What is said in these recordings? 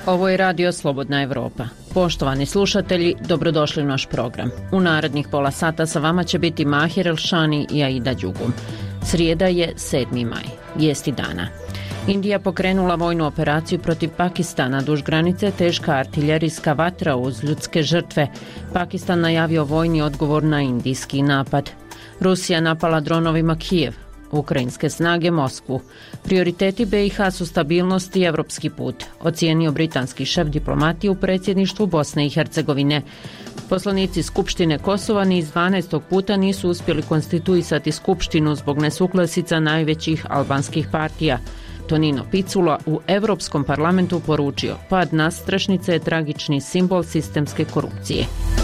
Ovo je Radio Slobodna Evropa. Poštovani slušatelji, dobrodošli u naš program. U narednih pola sata sa vama će biti Mahir Elšani i Aida Đugum. Srijeda je 7. maj. Vijesti dana. Indija pokrenula vojnu operaciju protiv Pakistana. Duž granice teška artiljerijska vatra uz ljudske žrtve. Pakistan najavio vojni odgovor na indijski napad. Rusija napala dronovima Kijev. Ukrajinske snage Moskvu. Prioriteti BiH su stabilnost i evropski put, ocijenio britanski šef diplomatije u predsjedništvu Bosne i Hercegovine. Poslanici Skupštine Kosova niz 12. puta nisu uspjeli konstituisati Skupštinu zbog nesuglasica najvećih albanskih partija. Tonino Picula u Europskom parlamentu poručio: pad nadstrešnice je tragični simbol sistemske korupcije.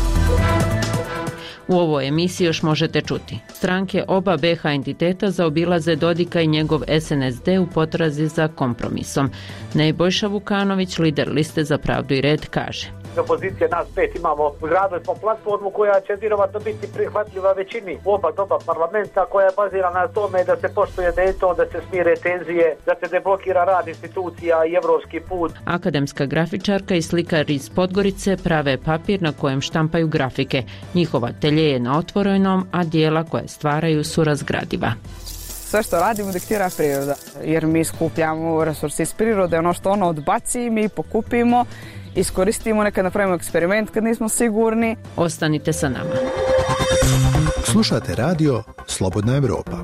U ovoj emisiji još možete čuti: stranke oba BiH entiteta zaobilaze Dodika i njegov SNSD u potrazi za kompromisom. Nebojša Vukanović, lider liste Za pravdu i red, kaže: opozicije nas 5 imamo, izgradili smo platformu koja će vjerovatno biti prihvatljiva većini u oba doba parlamenta, koja je bazirana na tome da se poštuje Dayton, da se smire tenzije, da se deblokira rad institucija i evropski put. Akademska grafičarka i slikar iz Podgorice prave papir na kojem štampaju grafike. Njihova atelje je na otvorenom, a dijela koje stvaraju su razgradiva. Sve što radimo diktira priroda, jer mi skupljamo resurse iz prirode, ono što ono odbaci mi pokupimo, iskoristimo, nekad napravimo eksperiment kad nismo sigurni. Ostanite sa nama. Slušate radio Slobodna Evropa.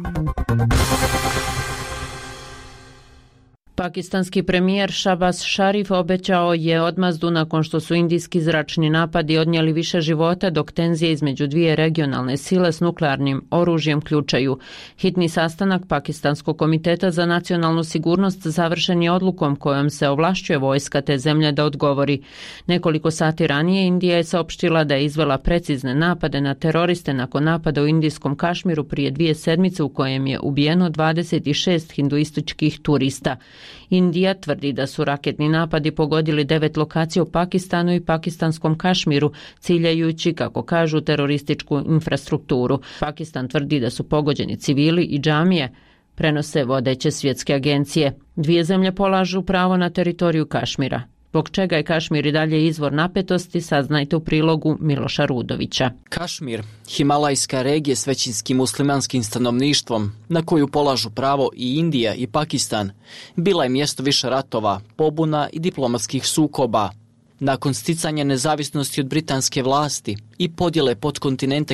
Pakistanski premijer Shahbaz Sharif obećao je odmazdu nakon što su indijski zračni napadi odnijeli više života, dok tenzije između dvije regionalne sile s nuklearnim oružjem ključaju. Hitni sastanak Pakistanskog komiteta za nacionalnu sigurnost završen je odlukom kojom se ovlašćuje vojska te zemlje da odgovori. Nekoliko sati ranije Indija je saopštila da je izvela precizne napade na teroriste nakon napada u indijskom Kašmiru prije 2 sedmice u kojem je ubijeno 26 hinduističkih turista. Indija tvrdi da su raketni napadi pogodili 9 lokacija u Pakistanu i pakistanskom Kašmiru, ciljajući, kako kažu, terorističku infrastrukturu. Pakistan tvrdi da su pogođeni civili i džamije, prenose vodeće svjetske agencije. Dvije zemlje polažu pravo na teritoriju Kašmira. Zbog čega je Kašmir i dalje izvor napetosti, saznajte u prilogu Miloša Rudovića. Kašmir, himalajska regija s većinskim muslimanskim stanovništvom, na koju polažu pravo i Indija i Pakistan, bila je mjesto više ratova, pobuna i diplomatskih sukoba. Nakon sticanja nezavisnosti od britanske vlasti i podjele podkontinenta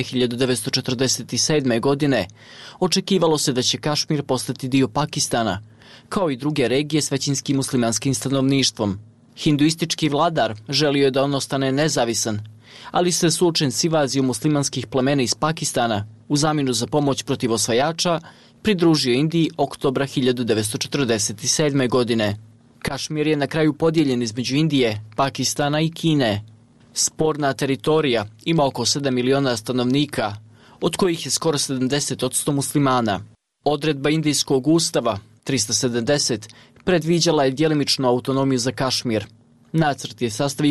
1947. godine, očekivalo se da će Kašmir postati dio Pakistana, kao i druge regije s većinskim muslimanskim stanovništvom. Hinduistički vladar želio je da on ostane nezavisan, ali se suočen s invazijom muslimanskih plemena iz Pakistana u zamjenu za pomoć protiv osvajača pridružio Indiji oktobra 1947. godine. Kašmir je na kraju podijeljen između Indije, Pakistana i Kine. Sporna teritorija ima oko 7 miliona stanovnika, od kojih je skoro 70% muslimana. Odredba indijskog ustava 370 predviđala je djelimičnu autonomiju za Kašmir. Nacrt je sastavio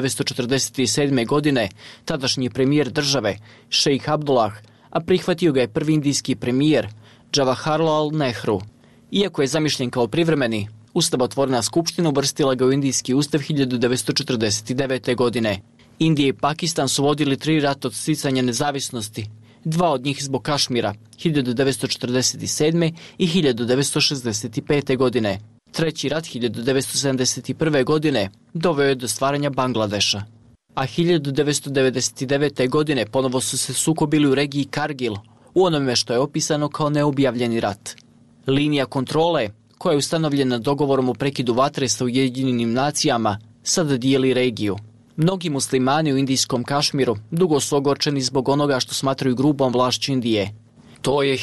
1947. godine tadašnji premijer države, šejh Abdullah, a prihvatio ga je prvi indijski premijer, Jawaharlal Nehru. Iako je zamišljen kao privremeni, Ustavotvorna skupština uvrstila ga u indijski ustav 1949. godine. Indija i Pakistan su vodili 3 rata od sticanja nezavisnosti, 2 od njih zbog Kašmira, 1947. i 1965. godine. Treći rat 1971. godine doveo je do stvaranja Bangladeša. A 1999. godine ponovo su se sukobili u regiji Kargil, u onome što je opisano kao neobjavljeni rat. Linija kontrole, koja je ustanovljena dogovorom o prekidu vatre sa Ujedinjenim nacijama, sada dijeli regiju. Mnogi muslimani u indijskom Kašmiru dugo su ogorčeni zbog onoga što smatraju grubom vlašću Indije. To je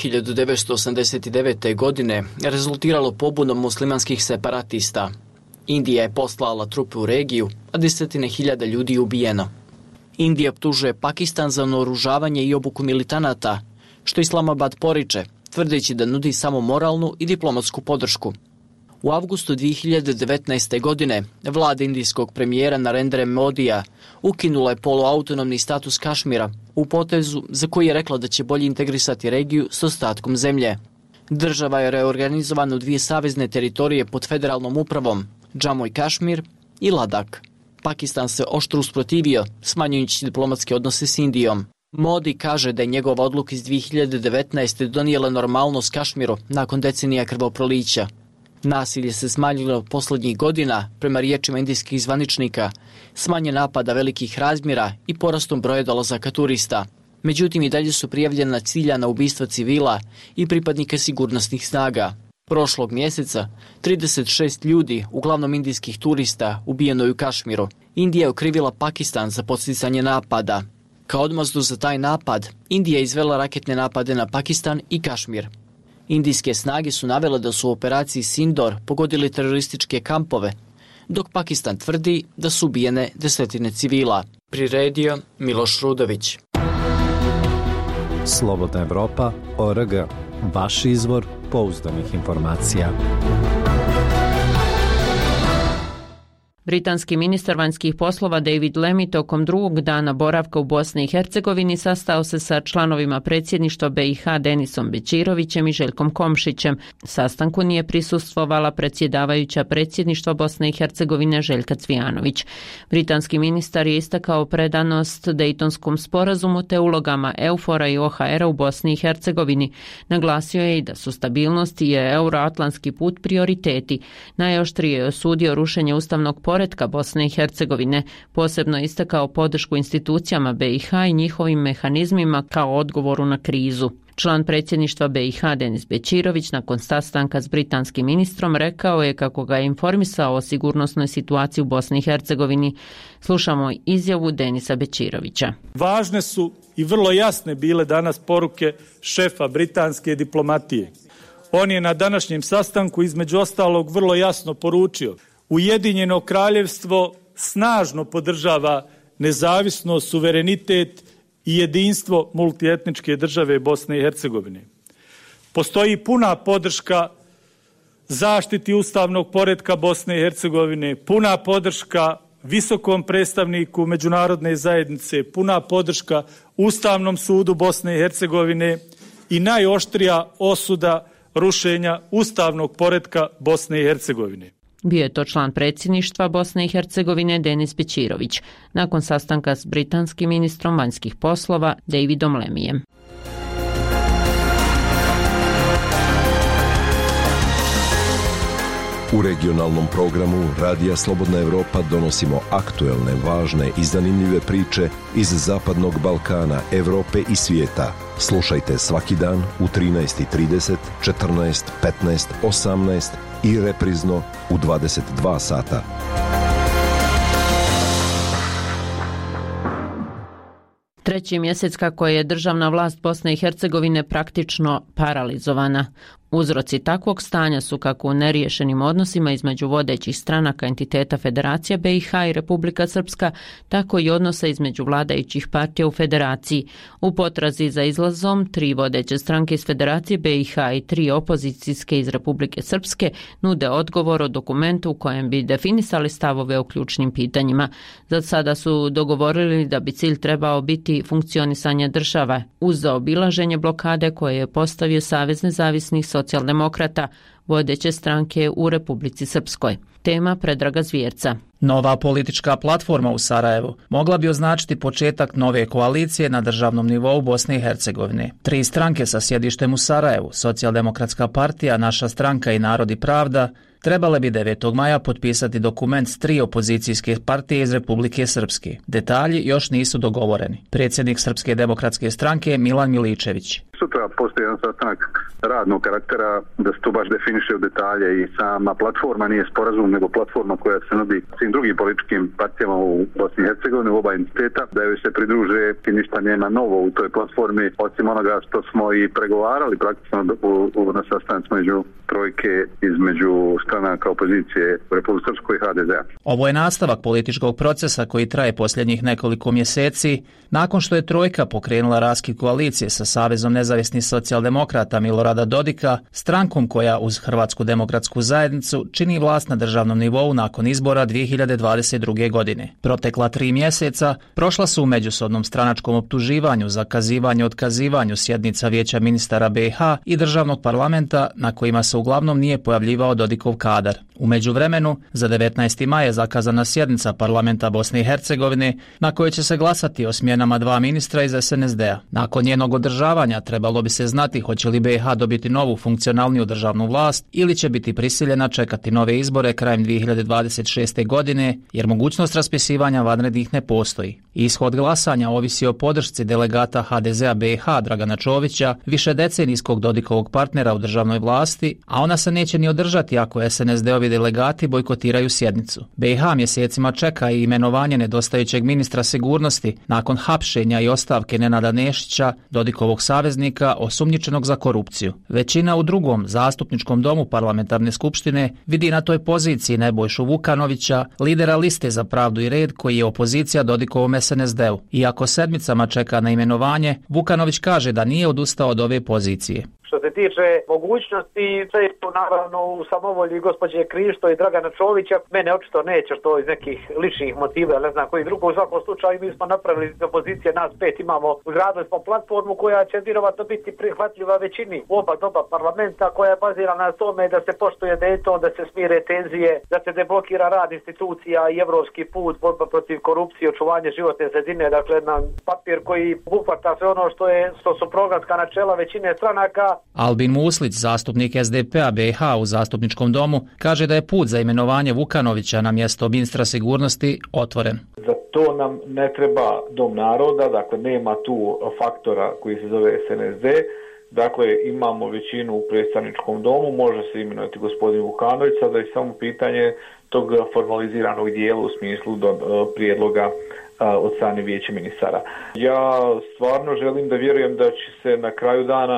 1989. godine rezultiralo pobunom muslimanskih separatista. Indija je poslala trupe u regiju, a 10.000 ljudi je ubijeno. Indija optužuje Pakistan za naoružavanje i obuku militanata, što Islamabad poriče, tvrdeći da nudi samo moralnu i diplomatsku podršku. U avgustu 2019. godine vlada indijskog premijera Narendra Modija ukinula je poluautonomni status Kašmira u potezu za koji je rekla da će bolje integrisati regiju s ostatkom zemlje. Država je reorganizovana u 2 savezne teritorije pod federalnom upravom, Džamu i Kašmir i Ladak. Pakistan se oštro usprotivio, smanjujući diplomatske odnose s Indijom. Modi kaže da je njegova odluka iz 2019. donijela normalnost Kašmiru nakon decenija krvoprolića. Nasilje se smanjilo posljednjih godina, prema riječima indijskih zvaničnika, smanje napada velikih razmjera i porastom broja dolazaka turista. Međutim, i dalje su prijavljena ciljana ubistva civila i pripadnika sigurnosnih snaga. Prošlog mjeseca 36 ljudi, uglavnom indijskih turista, ubijeno je u Kašmiru. Indija je okrivila Pakistan za podsticanje napada. Kao odmazdu za taj napad, Indija je izvela raketne napade na Pakistan i Kašmir. Indijske snage su navele da su u operaciji Sindor pogodili terorističke kampove, dok Pakistan tvrdi da su ubijene desetine civila. Priredio Miloš Rudović. Slobodna Evropa.org, vaš izvor pouzdanih informacija. Britanski ministar vanjskih poslova David Lammy tokom drugog dana boravka u Bosni i Hercegovini sastao se sa članovima predsjedništva BiH Denisom Bećirovićem i Željkom Komšićem. Sastanku nije prisustvovala predsjedavajuća predsjedništva Bosne i Hercegovine Željka Cvijanović. Britanski ministar je istakao predanost Dejtonskom sporazumu te ulogama EUFOR-a i OHR-a u Bosni i Hercegovini. Naglasio je i da su stabilnost i euroatlantski put prioriteti. Najoštrije je osudio rušenje ustavnog poretka Bosne i Hercegovine, posebno istakao podršku institucijama BiH i njihovim mehanizmima kao odgovoru na krizu. Član predsjedništva BiH Denis Bećirović nakon sastanka s britanskim ministrom rekao je kako ga je informisao o sigurnosnoj situaciji u Bosni i Hercegovini. Slušamo izjavu Denisa Bećirovića. Važne su i vrlo jasne bile danas poruke šefa britanske diplomatije. On je na današnjem sastanku između ostalog vrlo jasno poručio: Ujedinjeno kraljevstvo snažno podržava nezavisnost, suverenitet i jedinstvo multietničke države Bosne i Hercegovine. Postoji puna podrška zaštiti ustavnog poretka Bosne i Hercegovine, puna podrška visokom predstavniku međunarodne zajednice, puna podrška Ustavnom sudu Bosne i Hercegovine i najoštrija osuda rušenja ustavnog poretka Bosne i Hercegovine. Bio je to član predsjedništva Bosne i Hercegovine Denis Bećirović nakon sastanka s britanskim ministrom vanjskih poslova Davidom Lemijem. U regionalnom programu Radija Slobodna Evropa donosimo aktuelne, važne i zanimljive priče iz Zapadnog Balkana, Evrope i svijeta. Slušajte svaki dan u 13:30, 14, 15, 18 i reprizno u 22 sata. Treći mjesec kako je državna vlast Bosne i Hercegovine praktično paralizovana. Uzroci takvog stanja su kako u neriješenim odnosima između vodećih stranaka entiteta Federacija BiH i Republika Srpska, tako i odnosa između vladajućih partija u Federaciji. U potrazi za izlazom 3 vodeće stranke iz Federacije BiH i 3 opozicijske iz Republike Srpske nude odgovor o dokumentu u kojem bi definisali stavove o ključnim pitanjima. Za sada su dogovorili da bi cilj trebao biti funkcionisanje države uz zaobilaženje blokade koje je postavio Savez nezavisnih socijaldemokrata, vodeće stranke u Republici Srpskoj. Tema Predraga Zvjerca. Nova politička platforma u Sarajevu mogla bi označiti početak nove koalicije na državnom nivou Bosne i Hercegovine. 3 stranke sa sjedištem u Sarajevu, Socijaldemokratska partija, Naša stranka i Narod i pravda, trebale bi 9. maja potpisati dokument s 3 opozicijske partije iz Republike Srpske. Detalji još nisu dogovoreni. Predsjednik Srpske demokratske stranke Milan Miličević. Sutra postoji jedan sastanak radnog karaktera da se to baš definiše u detalje i sama platforma nije sporazum nego platforma koja se nudi svim drugim političkim partijama u Bosni i Hercegovini, u oba entiteta, da joj se pridruže i ništa nema novo u toj platformi, osim onoga što smo i pregovarali praktično na sastanku među trojke između stranaka opozicije u Republike Srpskoj i HDZ-a. Ovo je nastavak političkog procesa koji traje posljednjih nekoliko mjeseci nakon što je trojka pokrenula raskid koalicije sa Savezom nezavisnih socijaldemokrata Milorada Dodika, strankom koja uz Hrvatsku demokratsku zajednicu čini vlast na državnom nivou nakon izbora 2022. godine. Protekla 3 mjeseca prošla su u međusobnom stranačkom optuživanju, zakazivanju i otkazivanju sjednica Vijeća ministara BiH i državnog parlamenta na kojima se uglavnom nije pojavljivao Dodikov kadar. U međuvremenu, za 19. maj je zakazana sjednica parlamenta Bosne i Hercegovine na kojoj će se glasati o smjenama 2 ministra iz SNSD-a. Nakon njenog održavanja trebalo bi se znati hoće li BiH dobiti novu funkcionalniju državnu vlast ili će biti prisiljena čekati nove izbore krajem 2026. godine, jer mogućnost raspisivanja vanrednih ne postoji. Ishod glasanja ovisi o podršci delegata HDZ-a BiH Dragana Čovića, višedecenijskog Dodikovog partnera u državnoj vlasti, a ona se neće ni održati ako SNSD-ovi delegati bojkotiraju sjednicu. BiH mjesecima čeka i imenovanje nedostajućeg ministra sigurnosti nakon hapšenja i ostavke Nenada Nešića, Dodikovog saveznika, osumnjičenog za korupciju. Većina u drugom zastupničkom domu parlamentarne skupštine vidi na toj poziciji Nebojšu Vukanovića, lidera liste za pravdu i red koji je opozicija Dodikovom SNSD-u. Iako sedmicama čeka na imenovanje, Vukanović kaže da nije odustao od ove pozicije. Što se tiče mogućnosti, sve je to naravno u samovolji gospođe Krišto i Dragana Čovića. Mene očito neće što iz nekih ličnih motiva, ne znam koji drugo. U svakom slučaju mi smo napravili iz opozicije, nas 5 imamo, uzradili smo platformu koja će vjerovatno biti prihvatljiva većini u oba doba parlamenta, koja je bazirana na tome da se poštuje Dayton, da se smire tenzije, da se deblokira rad institucija i evropski put, borba protiv korupcije, očuvanje životne sredine. Dakle, jedan papir koji obuhvata sve ono što su programska načela većine stranaka. Albin Muslić, zastupnik SDP-a BiH u zastupničkom domu, kaže da je put za imenovanje Vukanovića na mjesto ministra sigurnosti otvoren. Za to nam ne treba dom naroda, dakle nema tu faktora koji se zove SNSD, dakle imamo većinu u predstavničkom domu, može se imenovati gospodin Vukanović, sada je samo pitanje tog formaliziranog dijela u smislu prijedloga od strane Vijeća ministara. Ja stvarno želim da vjerujem da će se na kraju dana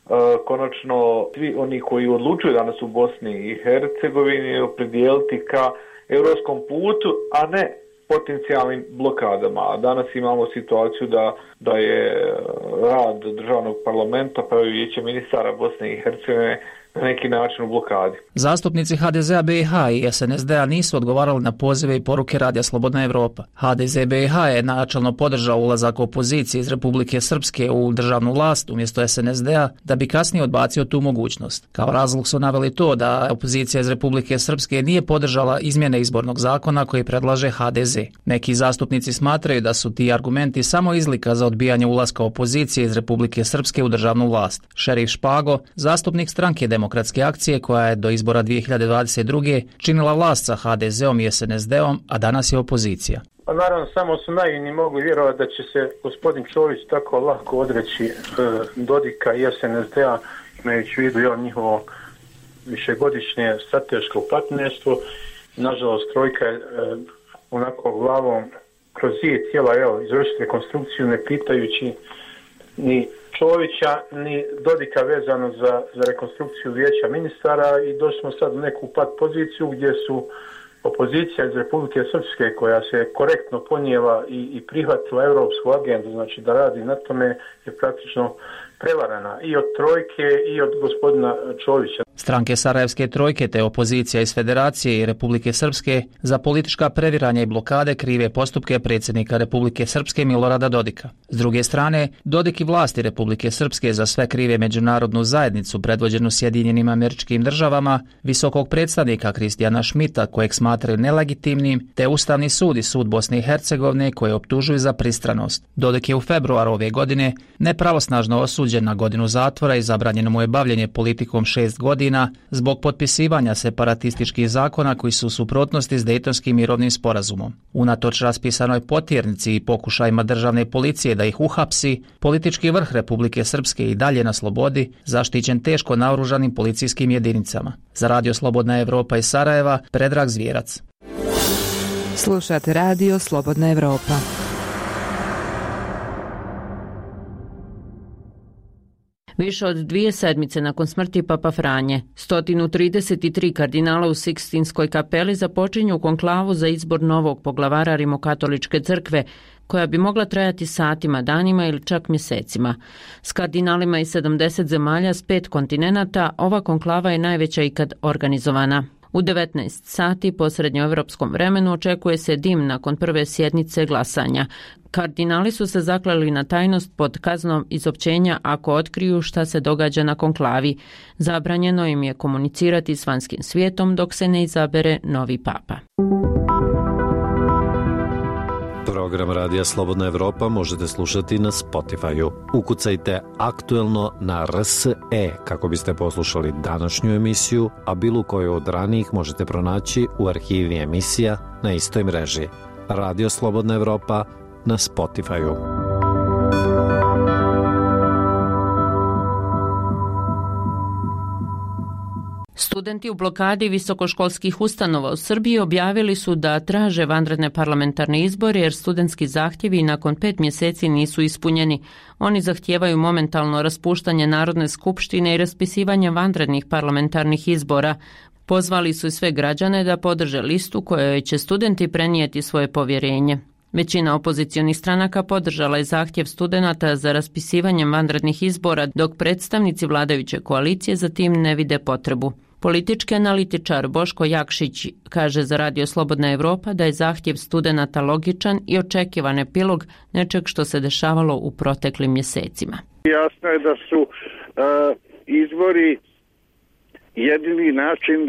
konačno svi oni koji odlučuju danas u Bosni i Hercegovini opredijeliti ka europskom putu, a ne potencijalnim blokadama. A danas imamo situaciju da je rad državnog parlamenta pa i Vijeća ministara Bosne i Hercegovine na neki način u blokadi. Zastupnici HDZ-a BiH i SNSD-a nisu odgovarali na pozive i poruke Radija Slobodna Evropa. HDZ BiH je načelno podržao ulazak opozicije iz Republike Srpske u državnu vlast umjesto SNSD-a da bi kasnije odbacio tu mogućnost. Kao razlog su naveli to da opozicija iz Republike Srpske nije podržala izmjene izbornog zakona koji predlaže HDZ. Neki zastupnici smatraju da su ti argumenti samo izlika za odbijanje ulaska opozicije iz Republike Srpske u državnu vlast. Šerif Špago, zastupnik stranke Demokratske akcije koja je do izbora 2022. činila vlast sa HDZ-om i SNSD-om, a danas je opozicija. Pa naravno, samo su naivni mogli vjerovati da će se gospodin Čović tako lako odreći Dodika i SNSD-a, imajući u vidu njihovo višegodišnje strateško partnerstvo. Nažalost, trojka je onako glavom kroz zid htjela izvršiti rekonstrukciju ne pitajući ni Čovića ni Dodika vezano za rekonstrukciju Vijeća ministara i došli smo sad u neku pat poziciju gdje su opozicija iz Republike Srpske koja se korektno ponijela i prihvatila europsku agendu, znači da radi na tome, je praktično prevarana i od trojke i od gospodina Čovića. Stranke Sarajevske trojke te opozicija iz Federacije i Republike Srpske za politička previranja i blokade krive postupke predsjednika Republike Srpske Milorada Dodika. S druge strane, Dodik i vlasti Republike Srpske za sve krive međunarodnu zajednicu predvođenu Sjedinjenim Američkim Državama, visokog predstavnika Kristijana Šmita kojeg smatraju nelegitimnim, te Ustavni sud i sud Bosne i Hercegovine koje optužuju za pristranost. Dodik je u februaru ove godine nepravosnažno osuđen na godinu zatvora i zabranjeno mu je bavljenje politikom 6 godina zbog potpisivanja separatističkih zakona koji su u suprotnosti s Dejtonskim mirovnim sporazumom. Unatoč raspisanoj potjernici i pokušajima državne policije da ih uhapsi, politički vrh Republike Srpske i dalje na slobodi, zaštićen teško naoružanim policijskim jedinicama. Za Radio Slobodna Evropa iz Sarajeva, Predrag Zvjerac. Slušate Radio Slobodna Evropa. Više od 2 sedmice nakon smrti Papa Franje, 133 kardinala u Sikstinskoj kapeli započinju konklavu za izbor novog poglavara Rimokatoličke crkve, koja bi mogla trajati satima, danima ili čak mjesecima. S kardinalima iz 70 zemalja s 5 kontinenata, ova konklava je najveća ikad organizovana. U 19 sati po srednjoevropskom vremenu očekuje se dim nakon prve sjednice glasanja. Kardinali su se zakleli na tajnost pod kaznom izopćenja ako otkriju šta se događa na konklavi. Zabranjeno im je komunicirati s vanjskim svijetom dok se ne izabere novi papa. Program Radija Slobodna Evropa možete slušati na Spotify-u. Ukucajte aktuelno na RSE kako biste poslušali današnju emisiju, a bilo koju od ranijih možete pronaći u arhivi emisija na istoj mreži. Radio Slobodna Evropa na Spotify-u. Studenti u blokadi visokoškolskih ustanova u Srbiji objavili su da traže vanredne parlamentarne izbore jer studentski zahtjevi nakon 5 mjeseci nisu ispunjeni. Oni zahtijevaju momentalno raspuštanje Narodne skupštine i raspisivanje vanrednih parlamentarnih izbora. Pozvali su i sve građane da podrže listu kojoj će studenti prenijeti svoje povjerenje. Većina opozicionih stranaka podržala je zahtjev studenata za raspisivanjem vanrednih izbora, dok predstavnici vladajuće koalicije za tim ne vide potrebu. Politički analitičar Boško Jakšić kaže za Radio Slobodna Evropa da je zahtjev studenata logičan i očekivan epilog nečeg što se dešavalo u proteklim mjesecima. Jasno je da su izbori jedini način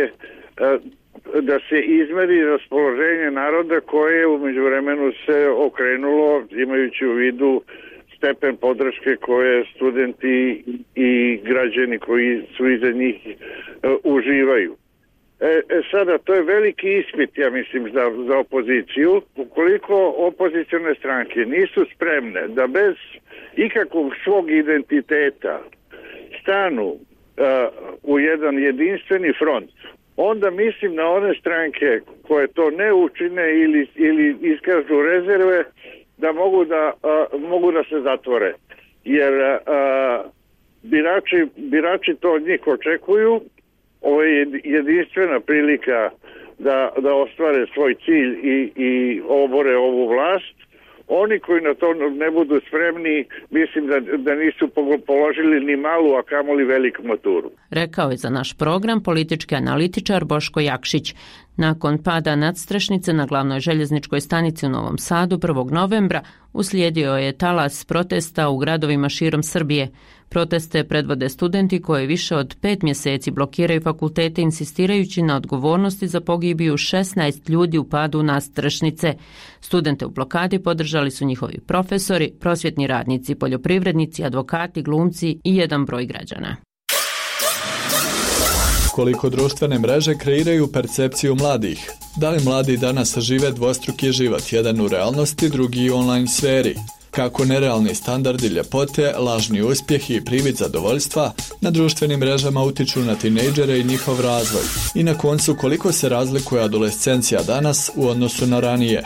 da se izmeri raspoloženje naroda koje u međuvremenu se okrenulo imajući u vidu stepen podrške koje studenti i građani koji su iza njih uživaju. Sada, to je veliki ispit, ja mislim, za opoziciju. Ukoliko opozicione stranke nisu spremne da bez ikakvog svog identiteta stanu u jedan jedinstveni front, onda mislim na one stranke koje to ne učine ili iskažu rezerve da mogu da se zatvore. Jer birači to od njih očekuju. Ovo je jedinstvena prilika da ostvare svoj cilj i obore ovu vlast. Oni koji na to ne budu spremni, mislim da nisu položili ni malu, a kamoli veliku maturu. Rekao je za naš program politički analitičar Boško Jakšić. Nakon pada nadstrešnice na glavnoj željezničkoj stanici u Novom Sadu 1. novembra uslijedio je talas protesta u gradovima širom Srbije. Proteste predvode studenti koji više od 5 mjeseci blokiraju fakultete insistirajući na odgovornosti za pogibiju 16 ljudi u padu nadstrešnice. Studente u blokadi podržali su njihovi profesori, prosvjetni radnici, poljoprivrednici, advokati, glumci i jedan broj građana. Koliko društvene mreže kreiraju percepciju mladih? Da li mladi danas žive dvostruki život, jedan u realnosti, drugi u online sferi? Kako nerealni standardi ljepote, lažni uspjehi i privid zadovoljstva na društvenim mrežama utiču na tinejdžere i njihov razvoj? I na koncu, koliko se razlikuje adolescencija danas u odnosu na ranije?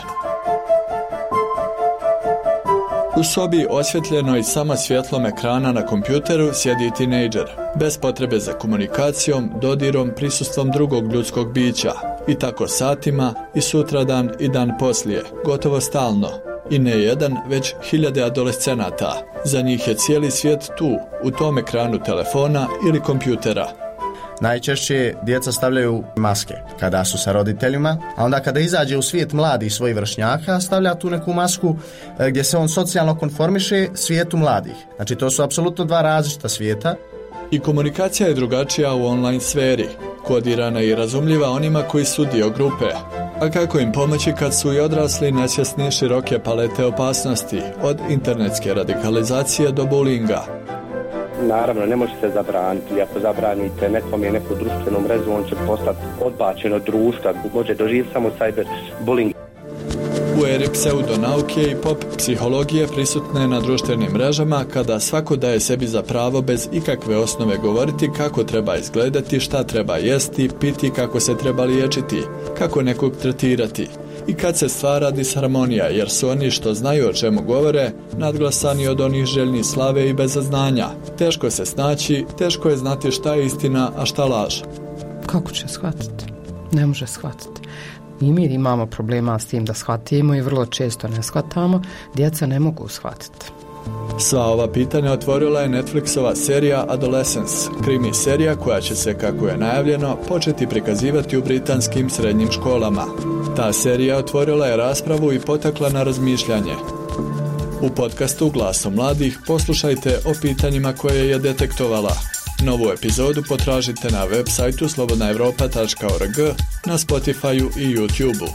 U sobi osvjetljenoj samo svjetlom ekrana na kompjuteru sjedi tinejdžer, bez potrebe za komunikacijom, dodirom, prisustvom drugog ljudskog bića. I tako satima, i sutradan, i dan poslije, gotovo stalno. I ne jedan, već hiljade adolescenata. Za njih je cijeli svijet tu, u tom ekranu telefona ili kompjutera. Najčešće djeca stavljaju maske kada su sa roditeljima, a onda kada izađe u svijet mladih svojih vršnjaka stavlja tu neku masku gdje se on socijalno konformiše svijetu mladih. Znači to su apsolutno dva različita svijeta. I komunikacija je drugačija u online sferi, kodirana i razumljiva onima koji su dio grupe. A kako im pomoći kad su i odrasli nesvjesni široke palete opasnosti, od internetske radikalizacije do bullyinga? Naravno, ne može se zabraniti. Ako zabranite nekom je neku društvenu mrežu, on će postati odbačen od društva, može doživjeti samo cyberbullying. U eri pseudonauke i pop psihologije prisutne na društvenim mrežama, kada svako daje sebi za pravo bez ikakve osnove govoriti kako treba izgledati, šta treba jesti, piti, kako se treba liječiti, kako nekog tretirati. i kad se stvara disharmonija, jer su oni što znaju o čemu govore nadglasani od onih željni slave i bezaznanja. Teško se snaći, teško je znati šta je istina, a šta laž. Kako će shvatiti? Ne može shvatiti. I mi imamo problema s tim da shvatimo i vrlo često ne shvatamo. Djeca ne mogu shvatiti. Sva ova pitanja otvorila je Netflixova serija Adolescence, krimi serija koja će se, kako je najavljeno, početi prikazivati u britanskim srednjim školama. Ta serija otvorila je raspravu i potakla na razmišljanje. U podcastu Glasom mladih poslušajte o pitanjima koje je detektovala. Novu epizodu potražite na web sajtu slobodnaevropa.org, na Spotifyu i YouTubeu.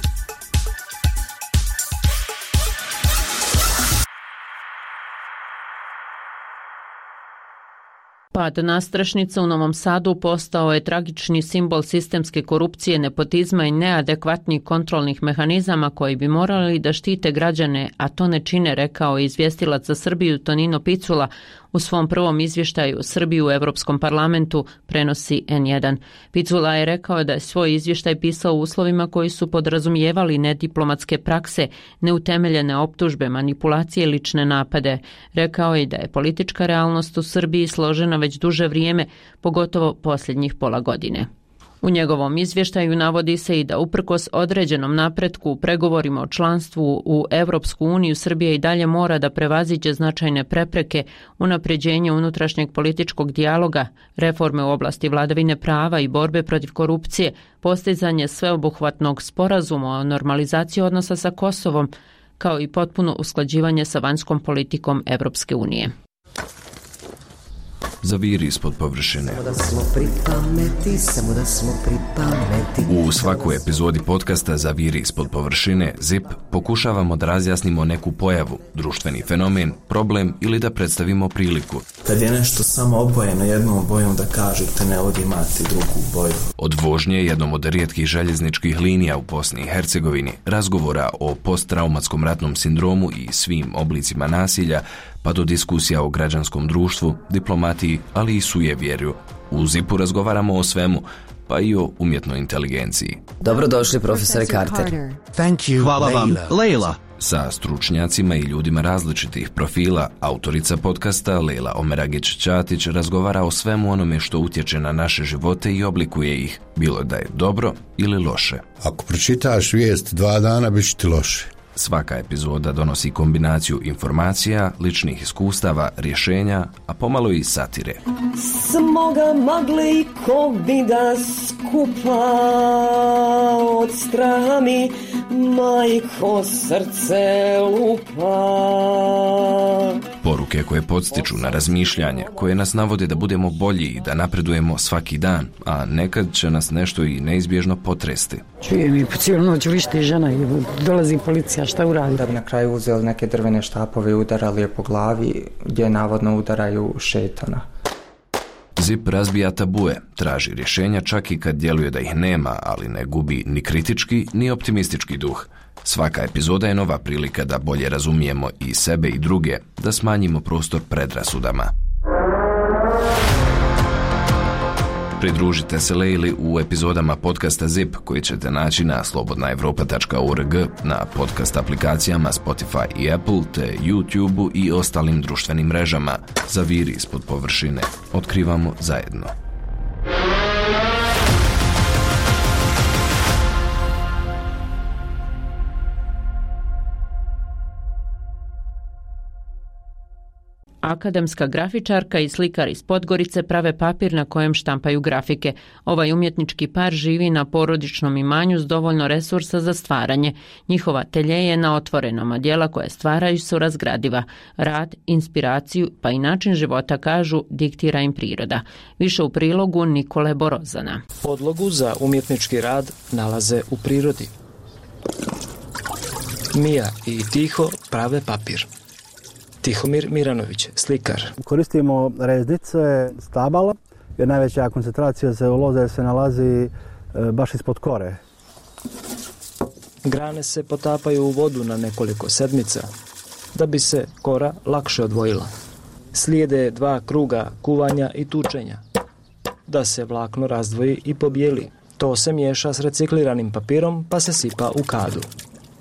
Pad nastrešnica u Novom Sadu postao je tragični simbol sistemske korupcije, nepotizma i neadekvatnih kontrolnih mehanizama koji bi morali da štite građane, a to ne čine, rekao je izvjestilac za Srbiju Tonino Picula u svom prvom izvještaju Srbiju u Europskom parlamentu, prenosi N1. Picula je rekao da je svoj izvještaj pisao u uslovima koji su podrazumijevali nediplomatske prakse, neutemeljene optužbe, manipulacije i lične napade. Rekao je da je politička realnost u Srbiji složena već duže vrijeme, pogotovo posljednjih pola godine. U njegovom izvještaju navodi se i da uprkos određenom napretku u pregovorima o članstvu u Europsku uniju, Srbija i dalje mora da prevaziđe značajne prepreke, unapređenje unutrašnjeg političkog dijaloga, reforme u oblasti vladavine prava i borbe protiv korupcije, postizanje sveobuhvatnog sporazuma o normalizaciji odnosa sa Kosovom, kao i potpuno usklađivanje sa vanjskom politikom Europske unije. Zaviri ispod površine. U svakoj epizodi podcasta Zaviri ispod površine ZIP pokušavamo da razjasnimo neku pojavu, društveni fenomen, problem ili da predstavimo priliku. Kad je nešto samo obojeno jednom bojom, da kažete ne ovdje imate drugu boju. Od vožnje jednom od rijetkih željezničkih linija u Bosni i Hercegovini, razgovora o posttraumatskom ratnom sindromu i svim oblicima nasilja, pa do diskusija o građanskom društvu, diplomatiji, ali i sujevjerju. U ZIP-u razgovaramo o svemu, pa i o umjetnoj inteligenciji. Dobrodošli, profesore Carter. Hvala vam, Leila. Sa stručnjacima i ljudima različitih profila, autorica podcasta Leila Omeragić-Ćatić razgovara o svemu onome što utječe na naše živote i oblikuje ih, bilo da je dobro ili loše. Ako pročitaš vijest 2 dana, bit će ti loše. Svaka epizoda donosi kombinaciju informacija, ličnih iskustava, rješenja, a pomalo i satire. Smoga magle i kovida skupa od straha mi majko srce lupa. Poruke koje podstiču na razmišljanje, koje nas navode da budemo bolji i da napredujemo svaki dan, a nekad će nas nešto i neizbježno potresti. Čujem i po cijelu noć vrišti žena i dolazi policija, šta uradi? Da bi na kraju uzeli neke drvene štapove i udarali je po glavi, gdje navodno udaraju šetana. ZIP razbija tabue, traži rješenja čak i kad djeluje da ih nema, ali ne gubi ni kritički ni optimistički duh. Svaka epizoda je nova prilika da bolje razumijemo i sebe i druge, da smanjimo prostor predrasudama. Pridružite se Leili u epizodama podcasta ZIP koji ćete naći na slobodnaevropa.org, na podcast aplikacijama Spotify i Apple, te YouTubeu i ostalim društvenim mrežama. Zaviri ispod površine. Otkrivamo zajedno. Akademska grafičarka i slikar iz Podgorice prave papir na kojem štampaju grafike. Ovaj umjetnički par živi na porodičnom imanju s dovoljno resursa za stvaranje. Njihova atelje je na otvorenom, a djela koje stvaraju su razgradiva. Rad, inspiraciju pa i način života, kažu, diktira im priroda. Više u prilogu Nikole Borozana. Podlogu za umjetnički rad nalaze u prirodi. Mija i Tiho prave papir. Tihomir Miranović, slikar. Koristimo reznice stabala, jer najveća koncentracija celuloze se nalazi baš ispod kore. Grane se potapaju u vodu na nekoliko sedmica, da bi se kora lakše odvojila. Slijede 2 kruga kuvanja i tučenja, da se vlakno razdvoji i pobijeli. To se miješa s recikliranim papirom pa se sipa u kadu.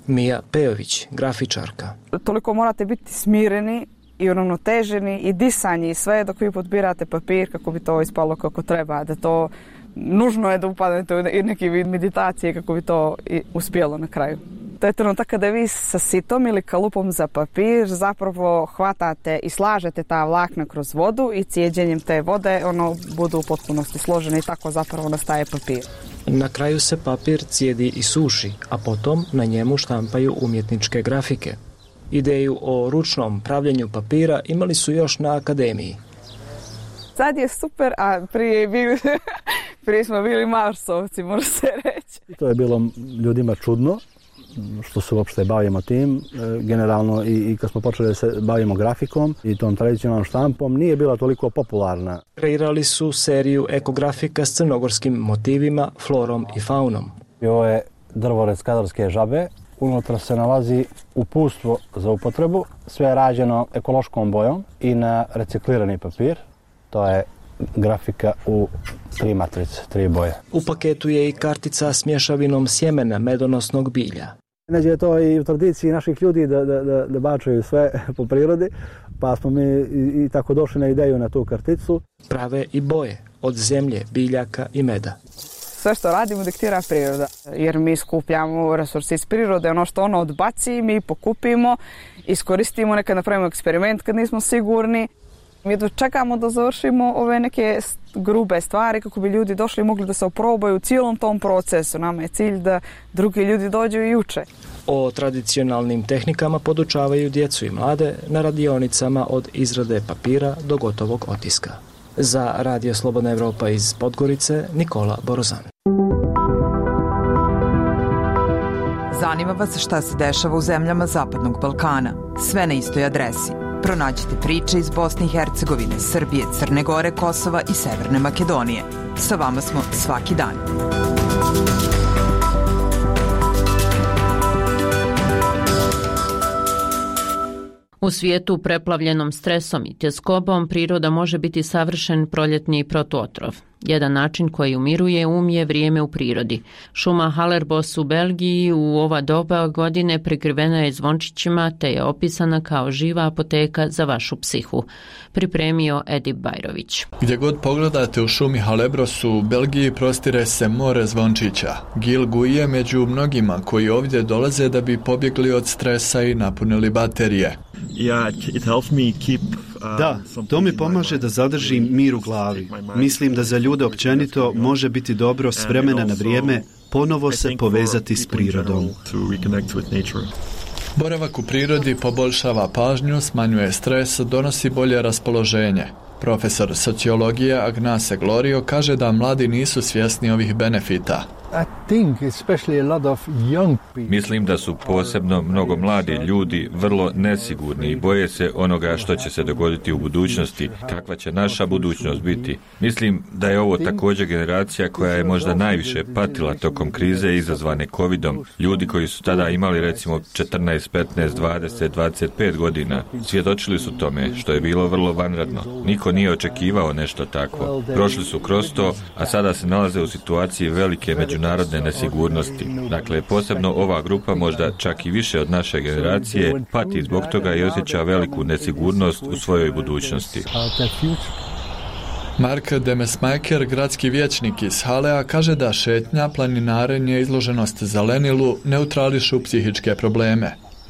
Mija Pejović, grafičarka. Toliko morate biti smireni i uravnoteženi i disanje i sve dok vi podbirate papir kako bi to ispalo kako treba, da to nužno je da upadnete u neki vid meditacije kako bi to uspjelo na kraju. To je trenutak kada vi sa sitom ili kalupom za papir zapravo hvatate i slažete ta vlakna kroz vodu i cijeđenjem te vode budu u potpunosti složene i tako zapravo nastaje papir. Na kraju se papir cijedi i suši, a potom na njemu štampaju umjetničke grafike. Ideju o ručnom pravljenju papira imali su još na akademiji. Sad je super, a prije smo bili marsovci, može se reći. To je bilo ljudima čudno, što se uopšte bavimo tim. Generalno i kad smo počeli da se bavimo grafikom i tom tradicionalnom štampom, nije bila toliko popularna. Kreirali su seriju ekografika s crnogorskim motivima, florom i faunom. Ovo je drvored skadarske žabe. Unutra se nalazi uputstvo za upotrebu. Sve je rađeno ekološkom bojom i na reciklirani papir. To je grafika u 3 matrice, 3 boje. U paketu je i kartica s mješavinom sjemena medonosnog bilja. Neđe je to i u tradiciji naših ljudi da bačaju sve po prirodi, pa smo mi i tako došli na ideju na tu karticu. Prave i boje od zemlje, biljaka i meda. Sve što radimo diktira priroda, jer mi skupljamo resurse iz prirode, ono što ono odbaci, mi pokupimo, iskoristimo, nekad napravimo eksperiment kad nismo sigurni. Mi čekamo da završimo ove neke grube stvari kako bi ljudi došli i mogli da se oprobaju u cijelom tom procesu. Nama je cilj da drugi ljudi dođu i uče. O tradicionalnim tehnikama podučavaju djecu i mlade na radionicama od izrade papira do gotovog otiska. Za Radio Slobodna Evropa iz Podgorice, Nikola Borozan. Zanima vas šta se dešava u zemljama Zapadnog Balkana. Sve na istoj adresi. Pronađite priče iz Bosne i Hercegovine, Srbije, Crne Gore, Kosova i Severne Makedonije. Sa vama smo svaki dan. U svijetu preplavljenom stresom i tjeskobom priroda može biti savršen proljetni protuotrov. Jedan način koji umiruje je vrijeme u prirodi. Šuma Hallerbos u Belgiji u ova doba godine prekrivena je zvončićima te je opisana kao živa apoteka za vašu psihu. Pripremio Edip Bajrović. Gdje god pogledate u šumi Hallerbos u Belgiji prostire se more zvončića. Gil guje među mnogima koji ovdje dolaze da bi pobjegli od stresa i napunili baterije. Da, to mi pomaže da zadržim mir u glavi. Mislim da za ljude općenito može biti dobro s vremena na vrijeme ponovo se povezati s prirodom. Boravak u prirodi poboljšava pažnju, smanjuje stres, donosi bolje raspoloženje. Profesor sociologije Agnase Glorio kaže da mladi nisu svjesni ovih benefita. Mislim da su posebno mnogo mladi ljudi vrlo nesigurni i boje se onoga što će se dogoditi u budućnosti, kakva će naša budućnost biti. Mislim da je ovo također generacija koja je možda najviše patila tokom krize izazvane covidom. Ljudi koji su tada imali recimo 14, 15, 20, 25 godina svjedočili su tome, što je bilo vrlo vanredno. Niko nije očekivao nešto takvo. Prošli su kroz to, a sada se nalaze u situaciji velike međunarodne nesigurnosti. Dakle, posebno ova grupa, možda čak i više od naše generacije, pati zbog toga i osjeća veliku nesigurnost u svojoj budućnosti. Mark Demesmaker, gradski vijećnik iz Halea, kaže da šetnja, planinarenje, izloženost zelenilu neutrališu psihičke probleme.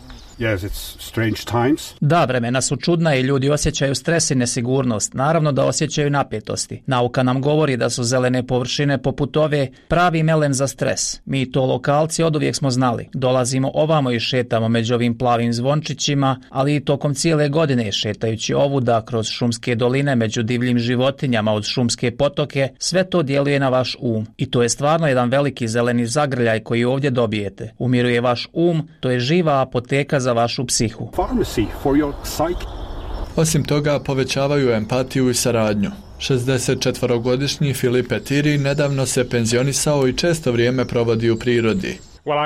Da, vremena su čudna i ljudi osjećaju stres i nesigurnost. Naravno da osjećaju napetosti. Nauka nam govori da su zelene površine poput ove pravi melem za stres. Mi to lokalci oduvijek smo znali. Dolazimo ovamo i šetamo među ovim plavim zvončićima, ali i tokom cijele godine šetajući ovuda kroz šumske doline među divljim životinjama od šumske potoke, sve to djeluje na vaš I to je stvarno jedan veliki zeleni zagrljaj koji ovdje dobijete. Umiruje vaš to je živa apoteka za vašu psihu. Osim toga, povećavaju empatiju i saradnju. 64-godišnji Filipe Tiri nedavno se penzionisao i često vrijeme provodi u prirodi.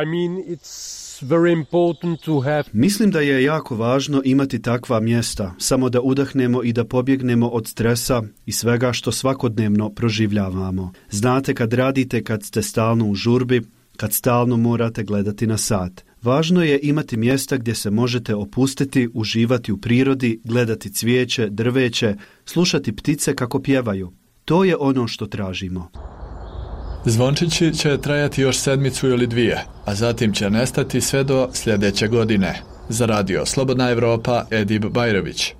Mislim da je jako važno imati takva mjesta, samo da udahnemo i da pobjegnemo od stresa i svega što svakodnevno proživljavamo. Znate, kad radite, kad ste stalno u žurbi, kad stalno morate gledati na sat. Važno je imati mjesta gdje se možete opustiti, uživati u prirodi, gledati cvijeće, drveće, slušati ptice kako pjevaju. To je ono što tražimo. Zvončići će trajati još 7 ili 2, a zatim će nestati sve do sljedeće godine. Za radio Slobodna Evropa, Edib Bajrović.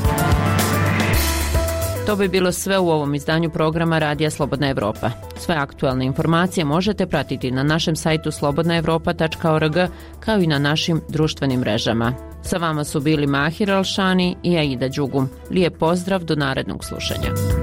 To bi bilo sve u ovom izdanju programa Radija Slobodna Evropa. Sve aktualne informacije možete pratiti na našem sajtu slobodnaevropa.org kao i na našim društvenim mrežama. Sa vama su bili Mahir Alšani i Aida Đugum. Lijep pozdrav, do narednog slušanja.